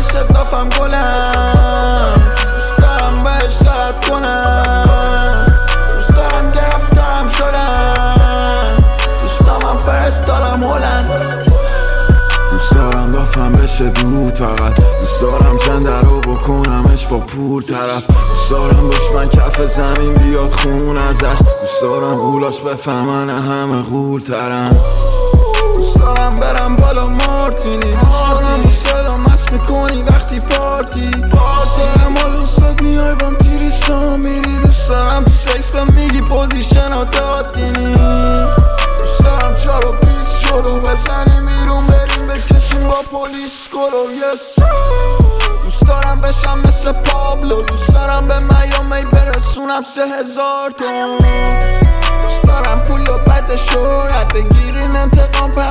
عشق دافم گلم، دوست دارم بهش طلب کنم، دوست دارم گرفتم شدم، دوستامم فرستادم هلند. دوست دارم دافم بشه دود فقط، دوست دارم جنده رو بکنمش با پول طرف، دوست دارم دشمن کف زمین بیاد خون ازش، دوست دارم غولاش بفهمن همه غول ترم، دوست دارم برم بالا مارتینی، دوست دارم صدا مست میکنی وقتی پارتی، دوست دارم حال دوستت میای بام تیریستان میری، دوست دارم تو سکس به میگی پوزیشن ها دادینی، دوست دارم 4 و 20 شروع بزنیم بیرون بریم بکشیم با پلیس گلو. یس دوست دارم بشم مثل پابلو، دوست دارم به میامی برسونم 3000 تومن، دوست دارم پول و بد شهرت بگیرین انتقام